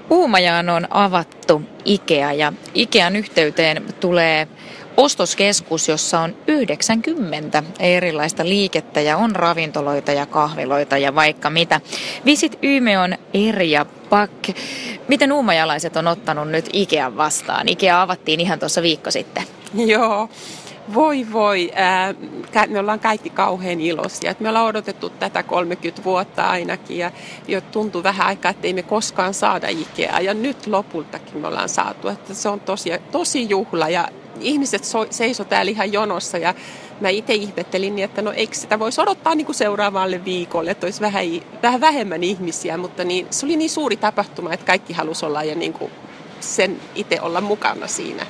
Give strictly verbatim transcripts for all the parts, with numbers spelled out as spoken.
Uumajaan on avattu IKEA ja IKEAn yhteyteen tulee ostoskeskus, jossa on yhdeksänkymmentä erilaista liikettä ja on ravintoloita ja kahviloita ja vaikka mitä. Visit Yme on Erja Pak. Miten uumajalaiset on ottanut nyt IKEAn vastaan? IKEA avattiin ihan tuossa viikko sitten. Joo. Voi voi, me ollaan kaikki kauhean iloisia. Me ollaan odotettu tätä kolmekymmentä vuotta ainakin ja jo tuntuu vähän aikaa, että ei me koskaan saada IKEA. Ja nyt lopultakin me ollaan saatu, että se on tosi, tosi juhla ja ihmiset seisoo täällä ihan jonossa ja mä itse ihmettelin niin, että no eikö sitä voisi odottaa niin kuin seuraavalle viikolle, että olisi vähän, vähän vähemmän ihmisiä, mutta niin, se oli niin suuri tapahtuma, että kaikki halusi olla ja niin kuin sen itse olla mukana siinä.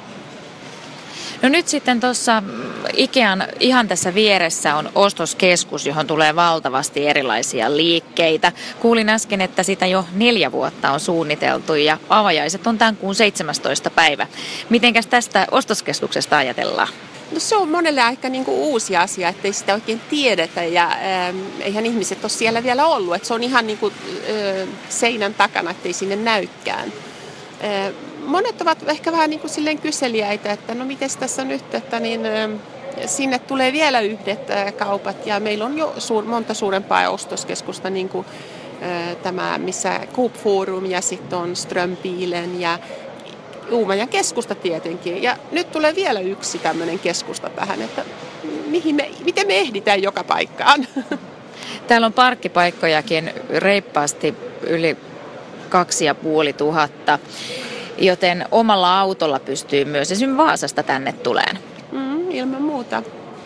No nyt sitten tuossa IKEAn ihan tässä vieressä on ostoskeskus, johon tulee valtavasti erilaisia liikkeitä. Kuulin äsken, että sitä jo neljä vuotta on suunniteltu ja avajaiset on tämän kuun seitsemästoista päivä. Mitenkäs tästä ostoskeskuksesta ajatellaan? No se on monelle aika niin kuin uusi asia, ettei sitä oikein tiedetä ja äh, eihän ihmiset ole siellä vielä ollut. Että se on ihan niin kuin, äh, seinän takana, ettei sinne näykään. Äh, Monet ovat ehkä vähän niin kuin silleen kyseliäitä, että no miten tässä nyt, että niin, sinne tulee vielä yhdet kaupat ja meillä on jo suur, monta suurempaa ostoskeskusta, niin kuin tämä, missä Coop Forum ja sitten on Strömpilen ja Uumajan keskusta tietenkin. Ja nyt tulee vielä yksi tämmöinen keskusta tähän, että mihin me, miten me ehditään joka paikkaan. Täällä on parkkipaikkojakin reippaasti yli kaksi ja puoli tuhatta. Joten omalla autolla pystyy myös esimerkiksi Vaasasta tänne tuleen. Mm, ilman muuta.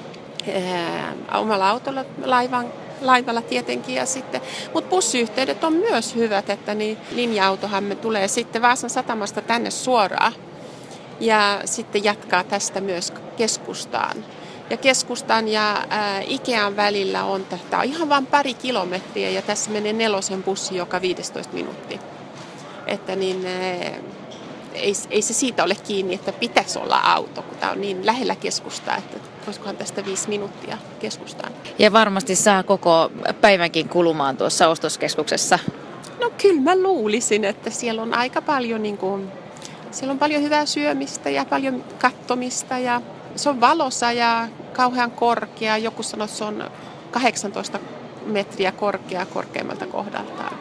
Ää, omalla autolla, laivan, laivalla tietenkin. Ja sitten, mutta bussiyhteydet on myös hyvät, että niin linja-autohan me tulee sitten Vaasan satamasta tänne suoraan. Ja sitten jatkaa tästä myös keskustaan. Ja keskustan ja ää, IKEAn välillä on, tämä on ihan vain pari kilometriä ja tässä menee nelosen bussi joka viisitoista minuuttia. Että niin... Ää, Ei, ei se siitä ole kiinni, että pitäisi olla auto, kun tämä on niin lähellä keskustaa, että voisikohan tästä viisi minuuttia keskustaan. Ja varmasti saa koko päivänkin kulumaan tuossa ostoskeskuksessa. No kyllä mä luulisin, että siellä on aika paljon, niin kuin, siellä on paljon hyvää syömistä ja paljon katsomista ja se on valossa ja kauhean korkea. Joku sanoo, että se on kahdeksantoista metriä korkea korkeammalta kohdaltaan.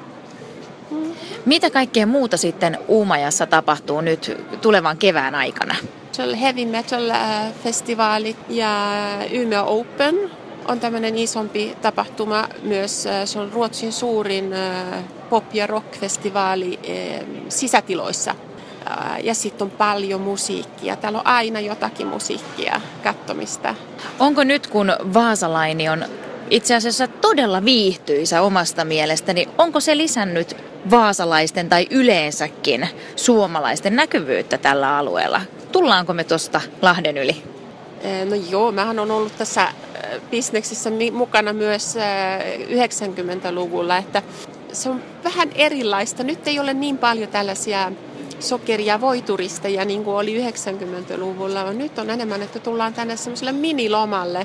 Mitä kaikkea muuta sitten Uumajassa tapahtuu nyt tulevan kevään aikana? Se on heavy metal-festivaali ja Umeå Open on tämmöinen isompi tapahtuma myös. Se on Ruotsin suurin pop- ja rock-festivaali sisätiloissa. Ja sitten on paljon musiikkia. Täällä on aina jotakin musiikkia katsomista. Onko nyt, kun Vaasalaini on itse asiassa todella viihtyisä omasta mielestäni, onko se lisännyt vaasalaisten tai yleensäkin suomalaisten näkyvyyttä tällä alueella? Tullaanko me tuosta Lahden yli? No joo, mähän on ollut tässä bisneksessä mukana myös yhdeksänkymmentäluvulla, että se on vähän erilaista. Nyt ei ole niin paljon tällaisia sokeri- ja voituristeja niin kuin oli yhdeksänkymmentäluvulla. Nyt on enemmän, että tullaan tänne semmoiselle minilomalle.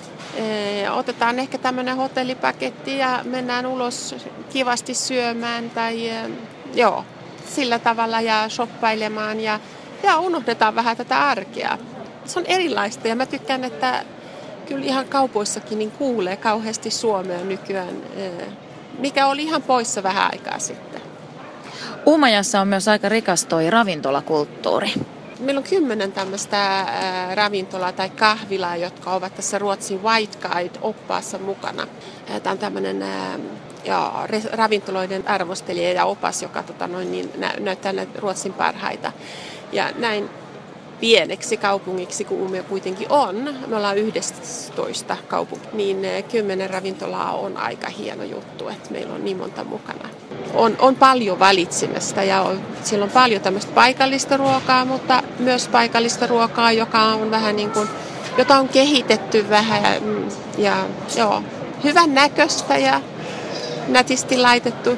Otetaan ehkä tämmöinen hotellipaketti ja mennään ulos kivasti syömään tai joo, sillä tavalla ja shoppailemaan ja, ja unohdetaan vähän tätä arkea. Se on erilaista ja mä tykkään, että kyllä ihan kaupoissakin niin kuulee kauheasti suomea nykyään, mikä oli ihan poissa vähän aikaa sitten. Uumajassa on myös aika rikas toi ravintolakulttuuri. Meillä on kymmenen tämmöistä ravintolaa tai kahvilaa, jotka ovat tässä Ruotsin White Guide-oppaassa mukana. Tämä on tämmöinen ja, ravintoloiden arvostelija ja opas, joka tota, noin, niin, nä, näyttää näitä Ruotsin parhaita. Ja näin pieneksi kaupungiksi, kun Umeå kuitenkin on, me ollaan yhdestoista kaupunki, niin kymmenen ravintolaa on aika hieno juttu, että meillä on niin monta mukana. On, on paljon valitsemista ja on, siellä on paljon tämmöistä paikallista ruokaa, mutta myös paikallista ruokaa, joka on vähän niin kuin, jota on kehitetty vähän ja joo, hyvän näköistä ja nätisti laitettu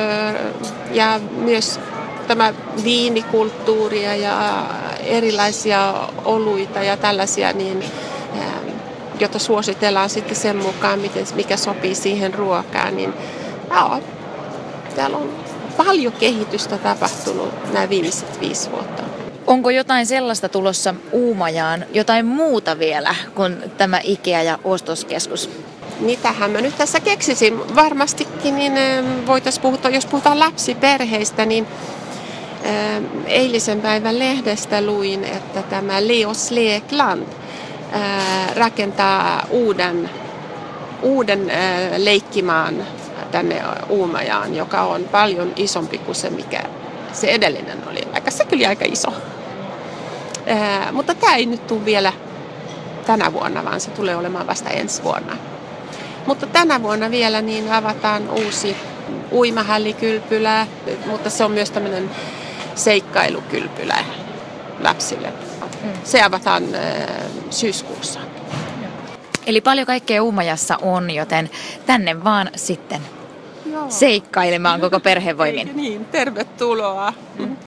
ja myös tämä viinikulttuuria ja erilaisia oluita ja tällaisia, niin, jota suositellaan sitten sen mukaan, miten, mikä sopii siihen ruokaan. Niin, joo, täällä on paljon kehitystä tapahtunut nämä viimeiset viisi vuotta. Onko jotain sellaista tulossa Uumajaan, jotain muuta vielä kuin tämä IKEA ja ostoskeskus? Mitähän mä nyt tässä keksisin? Varmastikin niin voitaisiin puhua, jos puhutaan lapsiperheistä, niin eilisen päivän lehdestä luin, että tämä Leos Lekland rakentaa uuden, uuden leikkimaan tänne Uumajaan, joka on paljon isompi kuin se, mikä se edellinen oli. Vaikka se kyllä aika iso. Ää, mutta tämä ei nyt tule vielä tänä vuonna, vaan se tulee olemaan vasta ensi vuonna. Mutta tänä vuonna vielä niin avataan uusi uimahallikylpylä, mutta se on myös tämmöinen seikkailukylpylä lapsille. Se avataan ää, syyskuussa. Eli paljon kaikkea Uumajassa on, joten tänne vaan sitten Joo. seikkailemaan koko perhevoimin. Niin, tervetuloa.